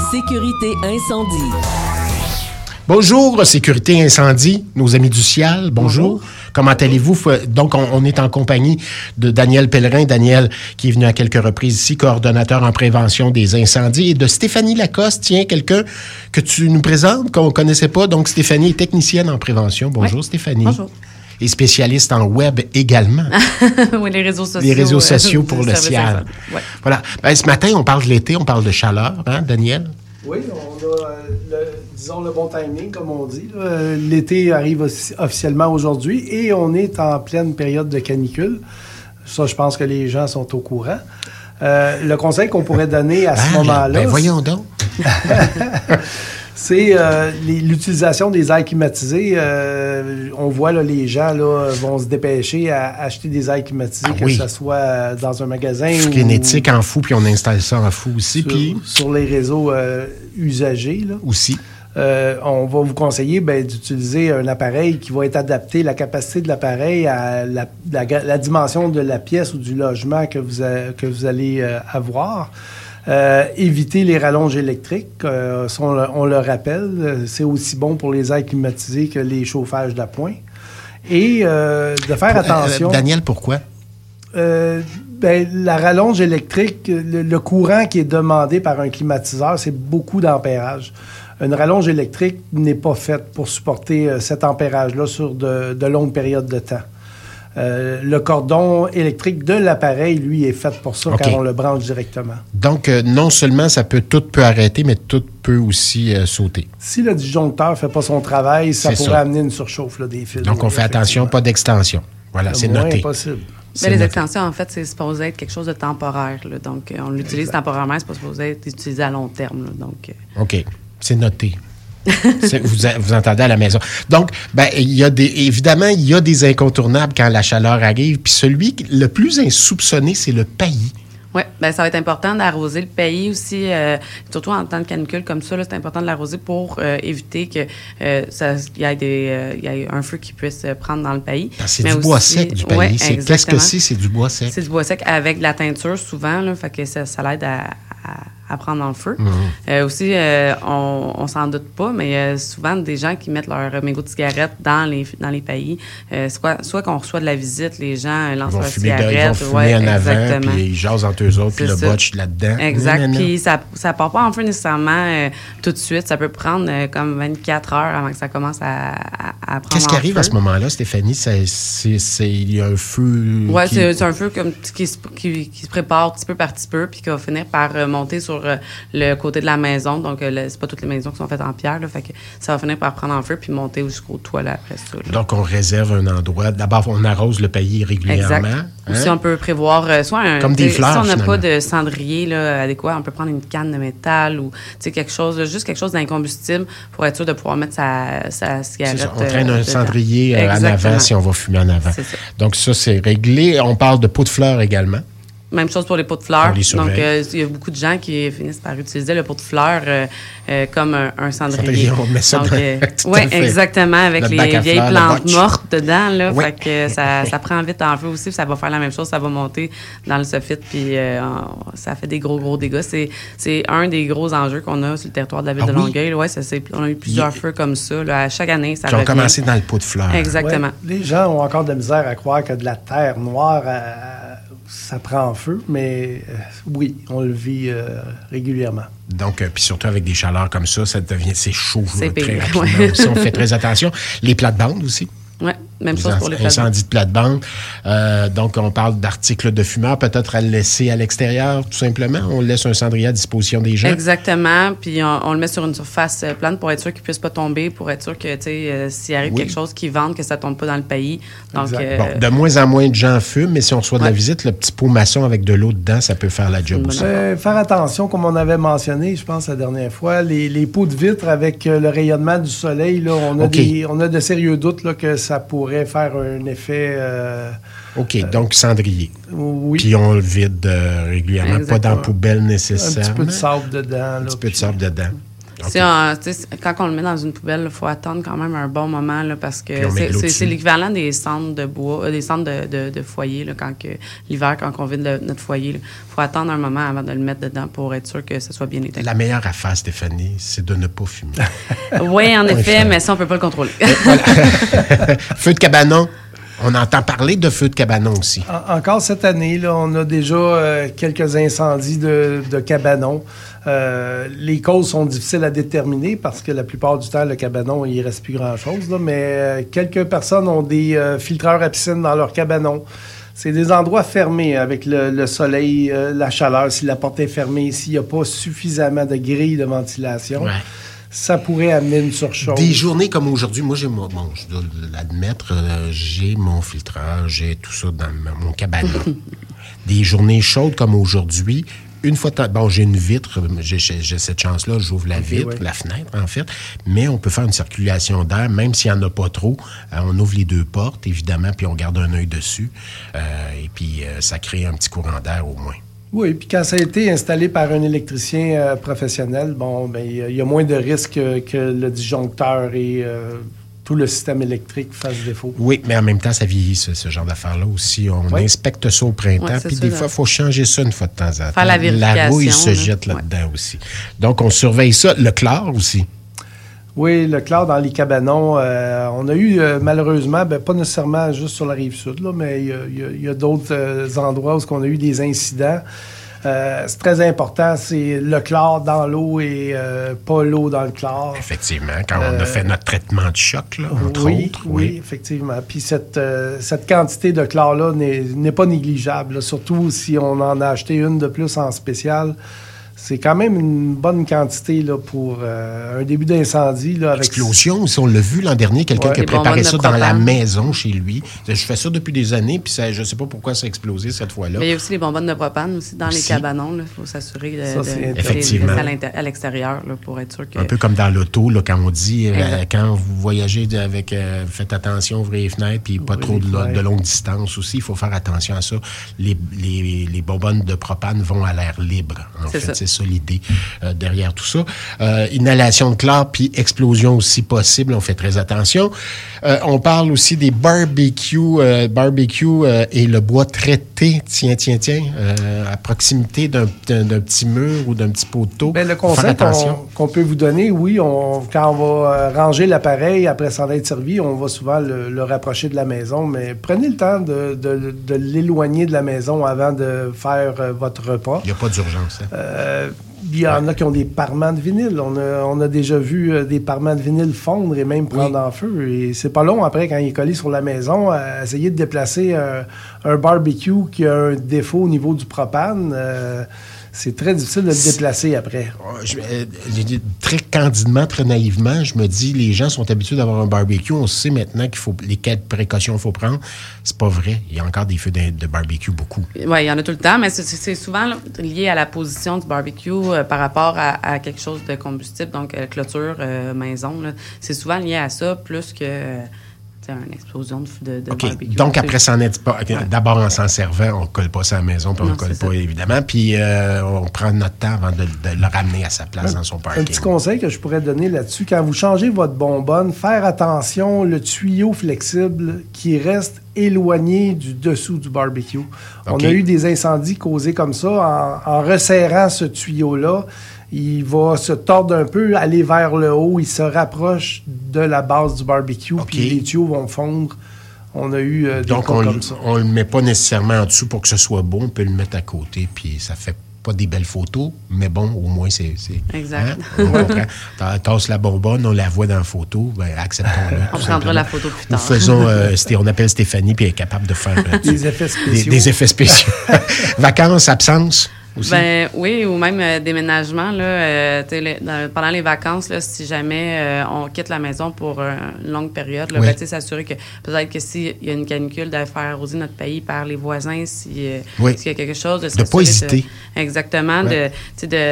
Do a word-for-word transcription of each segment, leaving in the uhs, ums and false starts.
Sécurité incendie. Bonjour, Sécurité incendie, nos amis du ciel, bonjour. bonjour. Comment allez-vous? Donc, on, on est en compagnie de Daniel Pellerin. Daniel, qui est venu à quelques reprises ici, coordonnateur en prévention des incendies, et de Stéphanie Lacoste, tiens, quelqu'un que tu nous présentes, qu'on ne connaissait pas. Donc, Stéphanie est technicienne en prévention. Bonjour, oui. Stéphanie. Bonjour. Et spécialiste en web également. Oui, les réseaux sociaux. Les réseaux sociaux euh, pour le ciel. Ouais. Voilà. Ben, ce matin, on parle de l'été, on parle de chaleur, hein, Daniel? Oui, on a, le, disons, le bon timing, comme on dit. Là. L'été arrive officiellement aujourd'hui et on est en pleine période de canicule. Ça, je pense que les gens sont au courant. Euh, le conseil qu'on pourrait donner à ce ah, moment-là... Ben voyons donc! C'est euh, les, l'utilisation des airs climatisés. Euh, on voit là, les gens là, vont se dépêcher à acheter des airs climatisés, ah, que oui. ce soit dans un magasin ou... Frénétique en fou, puis on installe ça en fou aussi. Sur, puis... sur les réseaux euh, usagés. Là. Aussi. Euh, on va vous conseiller ben, d'utiliser un appareil qui va être adapté, la capacité de l'appareil à la, la, la dimension de la pièce ou du logement que vous, a, que vous allez euh, avoir. Euh, éviter les rallonges électriques, euh, on, le, on le rappelle, c'est aussi bon pour les airs climatisés que les chauffages d'appoint. Et euh, de faire pour, attention... Euh, Daniel, pourquoi? Euh, ben, la rallonge électrique, le, le courant qui est demandé par un climatiseur, c'est beaucoup d'ampérage. Une rallonge électrique n'est pas faite pour supporter euh, cet ampérage-là sur de, de longues périodes de temps. Euh, le cordon électrique de l'appareil, lui, est fait pour ça, okay. car on le branche directement. Donc, euh, non seulement ça peut, tout peut arrêter, mais tout peut aussi euh, sauter. Si le disjoncteur ne fait pas son travail, ça c'est pourrait ça. amener une surchauffe là, des fils. Donc, on fait attention, pas d'extension. Voilà, le c'est moins noté. Possible. Mais les extensions, en fait, c'est supposé être quelque chose de temporaire. Là. Donc, on l'utilise exact. temporairement, c'est pas supposé être utilisé à long terme. Là. Donc, euh... OK, c'est noté. vous, vous entendez à la maison. Donc, ben, il y a des, évidemment, il y a des incontournables quand la chaleur arrive. Puis celui le plus insoupçonné, c'est le paillis. Oui, bien, ça va être important d'arroser le paillis aussi, euh, surtout en temps de canicule comme ça. Là, c'est important de l'arroser pour euh, éviter qu'il euh, y, ait des, euh, y ait un feu qui puisse prendre dans le paillis. Ben, c'est Mais du aussi, bois sec, du paillis. Ouais, c'est, qu'est-ce que c'est? C'est du bois sec. C'est du bois sec avec de la teinture, souvent. Là, fait que ça, ça l'aide à, à à prendre dans le feu. Mmh. Euh, aussi, euh, on, on s'en doute pas, mais euh, souvent des gens qui mettent leur mégot de cigarette dans les, dans les paillis, euh, soit, soit qu'on reçoit de la visite, les gens lancent leur cigarette. Ils vont fumer ouais, en exactement. avant, puis ils jasent entre eux autres, puis le botch là-dedans. Exact. Puis ça ne part pas en feu nécessairement euh, tout de suite. Ça peut prendre euh, comme vingt-quatre heures avant que ça commence à, à, à prendre Qu'est-ce qui arrive feu. à ce moment-là, Stéphanie? C'est, c'est, c'est, il y a un feu... Oui, qui... c'est, c'est un feu comme, qui, qui, qui se prépare petit peu par petit peu, puis qui va finir par euh, monter sur euh, le côté de la maison. Donc, euh, le, c'est pas toutes les maisons qui sont faites en pierre. Là, fait que ça va finir par prendre en feu puis monter jusqu'au toit là, après ça. Là. Donc, on réserve un endroit. D'abord, on arrose le paillis régulièrement. Exact. Hein? Ou si on peut prévoir euh, soit un... Comme des fleurs, si on n'a finalement. pas de cendrier là, adéquat, on peut prendre une canne de métal ou quelque chose, là, juste quelque chose d'incombustible pour être sûr de pouvoir mettre sa, sa cigarette. C'est ça. On traîne un euh, cendrier euh, en avant si on va fumer en avant. C'est ça. Donc, ça, c'est réglé. On parle de pots de fleurs également. Même chose pour les pots de fleurs. Donc, euh, il y a beaucoup de gens qui finissent par utiliser le pot de fleurs euh, euh, comme un, un cendrier. On met ça Donc, dans... euh, oui, exactement, avec Notre les vieilles fleurs, plantes mortes dedans. Là, oui. Fait que ça, ça prend vite en feu aussi. Ça va faire la même chose. Ça va monter dans le soffit. Puis euh, ça fait des gros, gros dégâts. C'est, c'est un des gros enjeux qu'on a sur le territoire de la ville ah, de Longueuil. Oui? Ouais, ça, c'est, on a eu plusieurs Il... feux comme ça. Là, à chaque année, ça Qui revient. ont commencé dans le pot de fleurs. Exactement. Ouais, les gens ont encore de la misère à croire que de la terre noire... À... ça prend feu, mais euh, oui, on le vit euh, régulièrement. Donc, euh, puis surtout avec des chaleurs comme ça, ça devient, c'est chaud c'est là, très pire, rapidement ouais. aussi. On fait très attention. Les plates-bandes aussi. Oui, même chose pour les plates-bandes. Incendie de plate-bande. Euh, donc, on parle d'articles de fumeur, peut-être à le laisser à l'extérieur, tout simplement. On laisse un cendrier à disposition des gens. Exactement. Puis, on, on le met sur une surface plane pour être sûr qu'il ne puisse pas tomber, pour être sûr que, tu sais, euh, s'il arrive oui. quelque chose qui vente, que ça ne tombe pas dans le paillis. Donc, euh, bon, de moins en moins de gens fument, mais si on reçoit de ouais. la visite, le petit pot maçon avec de l'eau dedans, ça peut faire la job aussi. Euh, faire attention, comme on avait mentionné, je pense, la dernière fois, les, les pots de vitre avec euh, le rayonnement du soleil, là, on, a okay. des, on a de sérieux doutes là, que ça pourrait faire un effet... Euh, OK, euh, donc cendrier. Oui. Puis on le vide euh, régulièrement, exactement. Pas dans la poubelle nécessairement. Un petit peu de sable dedans. Là, un petit peu de sable dedans. Okay. Un, quand on le met dans une poubelle, il faut attendre quand même un bon moment là, parce que c'est, c'est l'équivalent des cendres de bois, euh, des cendres de, de, de foyer. Là, quand que, l'hiver, quand on vide le, notre foyer, il faut attendre un moment avant de le mettre dedans pour être sûr que ça soit bien éteint. La meilleure affaire, Stéphanie, c'est de ne pas fumer. Oui, en effet, mais ça, on ne peut pas le contrôler. Feu de cabanon. On entend parler de feux de cabanon aussi. En, encore cette année, là, on a déjà euh, quelques incendies de, de cabanon. Euh, les causes sont difficiles à déterminer parce que la plupart du temps, le cabanon, il ne reste plus grand-chose. Là, mais euh, quelques personnes ont des euh, filtreurs à piscine dans leur cabanon. C'est des endroits fermés avec le, le soleil, euh, la chaleur. Si la porte est fermée, s'il n'y a pas suffisamment de grilles de ventilation, ouais. Ça pourrait amener une surchauffe. Des journées comme aujourd'hui, moi, j'ai mon, bon, je dois l'admettre, euh, j'ai mon filtreur, j'ai tout ça dans mon cabanon. Des journées chaudes comme aujourd'hui, une fois, t- bon, j'ai une vitre, j'ai, j'ai, j'ai cette chance-là, j'ouvre la vitre, okay, ouais. la fenêtre, en fait, mais on peut faire une circulation d'air, même s'il n'y en a pas trop. Euh, on ouvre les deux portes, évidemment, puis on garde un œil dessus, euh, et puis euh, ça crée un petit courant d'air au moins. Oui, puis quand ça a été installé par un électricien euh, professionnel, bon, ben il y, y a moins de risques que, que le disjoncteur et euh, tout le système électrique fasse défaut. Oui, mais en même temps, ça vieillit, ce, ce genre d'affaires-là aussi. On oui. inspecte ça au printemps, oui, puis des fois, il faut changer ça une fois de temps en temps. Faire la vérification. La rouille se jette là. là-dedans oui. aussi. Donc, on surveille ça. Le chlore aussi. Oui, le chlore dans les cabanons, euh, on a eu euh, malheureusement, ben, pas nécessairement juste sur la rive sud, là, mais il y a, y a, y a d'autres euh, endroits où on a eu des incidents. Euh, c'est très important, c'est le chlore dans l'eau et euh, pas l'eau dans le chlore. Effectivement, quand euh, on a fait notre traitement de choc, là, entre oui, autres. Oui, oui, effectivement. Puis cette, euh, cette quantité de chlore-là n'est, n'est pas négligeable, là, surtout si on en a acheté une de plus en spécial. C'est quand même une bonne quantité là, pour euh, un début d'incendie. Là, avec... Explosion, si on l'a vu l'an dernier, quelqu'un ouais, qui a préparé ça dans la maison chez lui. Je fais ça depuis des années, puis ça, je ne sais pas pourquoi ça a explosé cette fois-là. Mais il y a aussi les bonbonnes de propane aussi dans aussi. Les cabanons. Il faut s'assurer de, ça, de, de effectivement. Les à l'extérieur là, pour être sûr que... Un peu comme dans l'auto, là, quand on dit, euh, quand vous voyagez avec... Euh, faites attention, ouvrez les fenêtres, puis pas ouvrez trop de, de longue distance aussi. Il faut faire attention à ça. Les, les, les bonbonnes de propane vont à l'air libre, en c'est fait. Ça. C'est ça l'idée. Euh, derrière tout ça. Euh, inhalation de chlore, puis explosion aussi possible. On fait très attention. Euh, on parle aussi des barbecues, euh, barbecue euh, et le bois traité, tiens, tiens, tiens, euh, à proximité d'un, d'un, d'un petit mur ou d'un petit poteau. Bien, le conseil qu'on, qu'on peut vous donner, oui, on, quand on va ranger l'appareil après s'en être servi, on va souvent le, le rapprocher de la maison, mais prenez le temps de, de, de l'éloigner de la maison avant de faire euh, votre repas. Il n'y a pas d'urgence. Hein? Euh, Il y en a qui ont des parements de vinyle. On a, on a déjà vu euh, des parements de vinyle fondre et même prendre oui. en feu. Et c'est pas long après, quand il est collé sur la maison, à essayer de déplacer un, un barbecue qui a un défaut au niveau du propane. Euh, c'est très difficile de le déplacer après. Je, euh, très candidement, très naïvement, je me dis, les gens sont habitués d'avoir un barbecue. On sait maintenant qu'il faut lesquelles précautions il faut prendre. C'est pas vrai. Il y a encore des feux de, de barbecue, beaucoup. Oui, il y en a tout le temps, mais c'est, c'est souvent là, lié à la position du barbecue euh, par rapport à, à quelque chose de combustible, donc euh, clôture, euh, maison. Là. C'est souvent lié à ça, plus que... Euh, une explosion de, de, de okay. barbecue. Donc, après s'en être pas... Ouais. D'abord, en s'en servant, on ne colle pas ça à la maison, puis on ne colle pas, ça. Évidemment. Puis, euh, on prend notre temps avant de, de le ramener à sa place un, dans son parking. Un petit conseil que je pourrais donner là-dessus, quand vous changez votre bonbonne, faire attention, le tuyau flexible qui reste éloigné du dessous du barbecue. Okay. On a eu des incendies causés comme ça. En, en resserrant ce tuyau-là, il va se tordre un peu, aller vers le haut, il se rapproche de la base du barbecue, okay. Puis les tuyaux vont fondre. On a eu euh, des Donc, cas on, comme ça. on ne le met pas nécessairement en dessous pour que ce soit beau. On peut le mettre à côté, puis ça fait pas des belles photos, mais bon, au moins, c'est... c'est exact. Hein? On tasse la bonbonne, on la voit dans la photo, ben, acceptons-le. On prendra la photo plus tard. Nous faisons... Euh, on appelle Stéphanie, puis elle est capable de faire... Euh, des effets spéciaux. Des, des effets spéciaux. Vacances, absence... Aussi. Ben oui, ou même euh, déménagement là, euh, les, dans, pendant les vacances là, si jamais euh, on quitte la maison pour euh, une longue période, là, oui. ben, s'assurer que peut-être que s'il y a une canicule, de faire arroser notre pays par les voisins, si, euh, oui. s'il y a quelque chose, de ne pas hésiter. De, exactement, ouais. de, de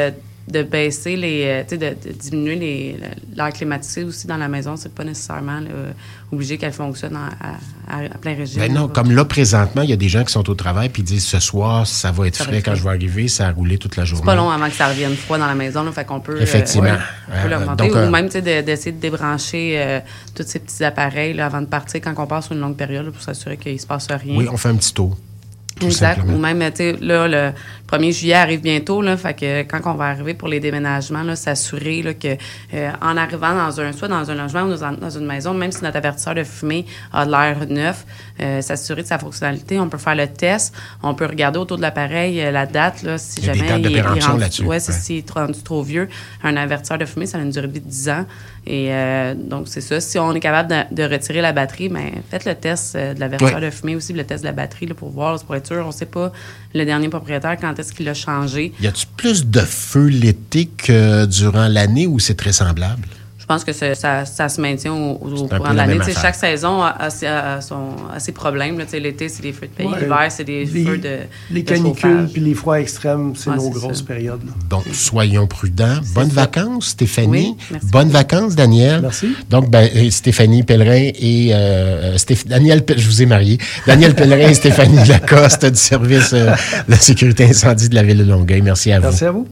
de baisser les, tu sais, de, de diminuer les, l'air climatisé aussi dans la maison, c'est pas nécessairement là, obligé qu'elle fonctionne à, à, à plein régime. Ben non, comme là, présentement, il y a des gens qui sont au travail puis disent ce soir, ça va être ça frais quand je vais arriver, ça a roulé toute la journée. C'est pas long avant que ça revienne froid dans la maison, là, fait qu'on peut, effectivement. Euh, ouais, on peut l'augmenter. Donc, euh, ou même, tu sais, de, d'essayer de débrancher euh, tous ces petits appareils là, avant de partir quand on passe sur une longue période là, pour s'assurer qu'il se passe rien. Oui, on fait un petit tour. Exact. Ou même, tu sais, là, le premier juillet arrive bientôt, là, fait que quand on va arriver pour les déménagements, là, s'assurer là, que euh, en arrivant dans un, soit dans un logement ou dans, dans une maison, même si notre avertisseur de fumée a de l'air neuf, euh, s'assurer de sa fonctionnalité. On peut faire le test, on peut regarder autour de l'appareil euh, la date, là, si il y a jamais des dates de il, il péremption rendu, là-dessus. Ouais, ouais. si, s'il est rendu trop vieux, un avertisseur de fumée, ça a une durée de vie de dix ans. Et euh, donc, c'est ça. Si on est capable de, de retirer la batterie, bien, faites le test euh, de l'avertisseur ouais. de fumée aussi, le test de la batterie là, pour voir, là, pour être sûr. On ne sait pas le dernier propriétaire quand est-ce qu'il a changé. Y a-tu plus de feu l'été que durant l'année ou c'est très semblable? Je pense que ça, ça, ça se maintient au, au courant de l'année. Chaque saison a, a, a, son, a ses problèmes. Là. L'été, c'est des feux de paille. Ouais. L'hiver, c'est des les, feux de Les de canicules puis les froids extrêmes, c'est ouais, nos c'est grosses ça. périodes. Là. Donc, soyons prudents. C'est Bonnes ça. vacances, Stéphanie. Oui, merci. Bonnes vacances, Daniel. Merci. Donc, ben, Stéphanie Pellerin et... Euh, Stéph... Daniel, je vous ai marié. Daniel Pellerin et Stéphanie Lacoste du service euh, de la sécurité incendie de la Ville de Longueuil. Merci à vous. Merci à vous.